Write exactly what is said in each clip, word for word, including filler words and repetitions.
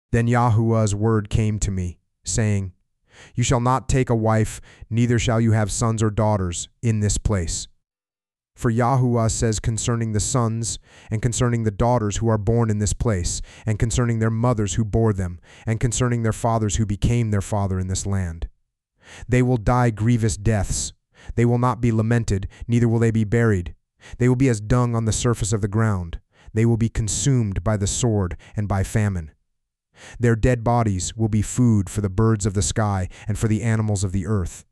Then Yahuwah's word came to me, saying, You shall not take a wife, neither shall you have sons or daughters in this place. For Yahuwah says concerning the sons, and concerning the daughters who are born in this place, and concerning their mothers who bore them, and concerning their fathers who became their father in this land. They will die grievous deaths. They will not be lamented, neither will they be buried. They will be as dung on the surface of the ground. They will be consumed by the sword and by famine. Their dead bodies will be food for the birds of the sky and for the animals of the earth.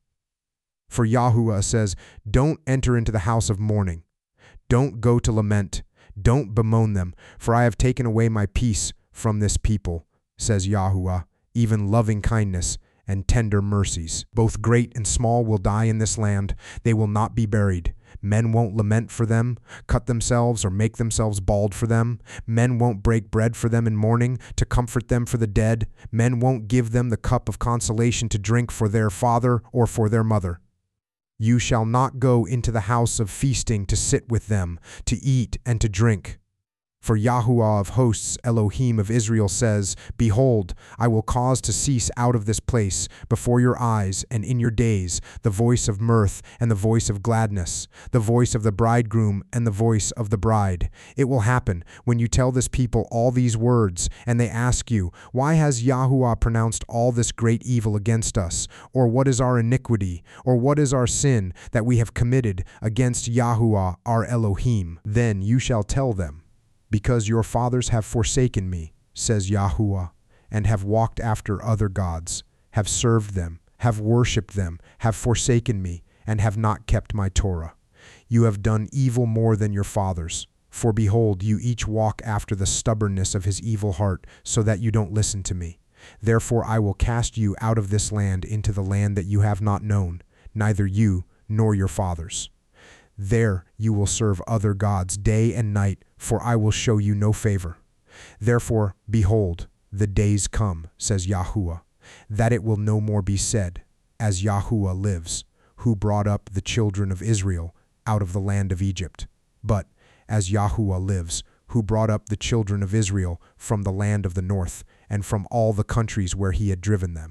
For Yahuwah says, Don't enter into the house of mourning. Don't go to lament. Don't bemoan them, for I have taken away my peace from this people, says Yahuwah, even loving kindness and tender mercies. Both great and small will die in this land. They will not be buried. Men won't lament for them, cut themselves, or make themselves bald for them. Men won't break bread for them in mourning, to comfort them for the dead. Men won't give them the cup of consolation to drink for their father or for their mother. You shall not go into the house of feasting to sit with them, to eat and to drink. For Yahuwah of hosts, Elohim of Israel, says, Behold, I will cause to cease out of this place, before your eyes and in your days, the voice of mirth and the voice of gladness, the voice of the bridegroom and the voice of the bride. It will happen, when you tell this people all these words, and they ask you, Why has Yahuwah pronounced all this great evil against us? Or what is our iniquity? Or what is our sin that we have committed against Yahuwah our Elohim? Then you shall tell them, Because your fathers have forsaken me, says Yahuwah, and have walked after other gods, have served them, have worshipped them, have forsaken me, and have not kept my Torah. You have done evil more than your fathers. For behold, you each walk after the stubbornness of his evil heart, so that you don't listen to me. Therefore I will cast you out of this land into the land that you have not known, neither you nor your fathers. There you will serve other gods day and night, for I will show you no favor. Therefore, behold, the days come, says Yahuwah, that it will no more be said, As Yahuwah lives, who brought up the children of Israel out of the land of Egypt, but as Yahuwah lives, who brought up the children of Israel from the land of the north, and from all the countries where he had driven them.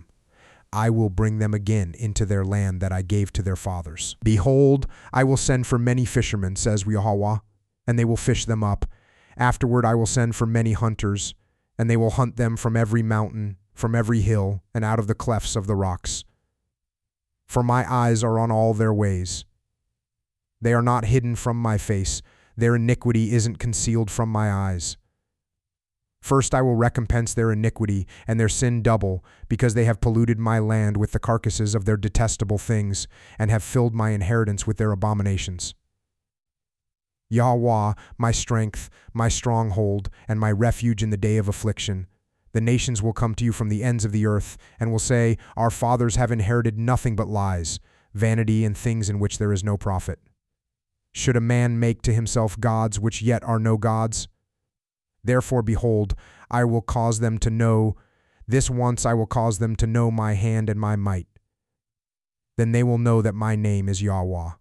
I will bring them again into their land that I gave to their fathers. Behold, I will send for many fishermen, says Yahuwah, and they will fish them up. Afterward I will send for many hunters, and they will hunt them from every mountain, from every hill, and out of the clefts of the rocks. For my eyes are on all their ways. They are not hidden from my face. Their iniquity isn't concealed from my eyes. First I will recompense their iniquity and their sin double, because they have polluted my land with the carcasses of their detestable things, and have filled my inheritance with their abominations. Yahweh, my strength, my stronghold, and my refuge in the day of affliction. The nations will come to you from the ends of the earth, and will say, Our fathers have inherited nothing but lies, vanity, and things in which there is no profit. Should a man make to himself gods which yet are no gods? Therefore, behold, I will cause them to know, this once I will cause them to know my hand and my might. Then they will know that my name is Yahweh.